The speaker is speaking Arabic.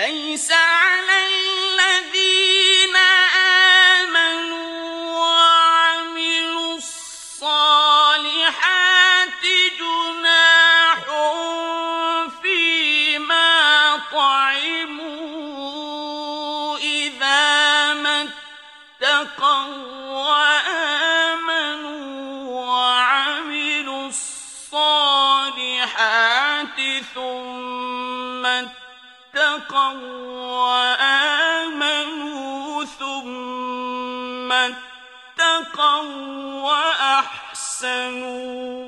ليس على الذين آمنوا وعملوا الصالحات جناح فيما طعموا إذا ما اتقوا وآمنوا وعملوا الصالحات ثم اتقوا وآمنوا ثم اتقوا وأحسنوا